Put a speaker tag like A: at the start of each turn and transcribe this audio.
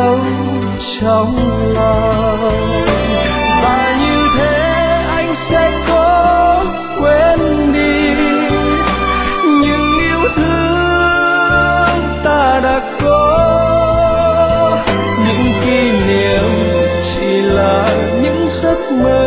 A: sâu trong lòng. Và như thế anh sẽ có quên đi những yêu thương ta đã có, những kỷ niệm chỉ là những giấc mơ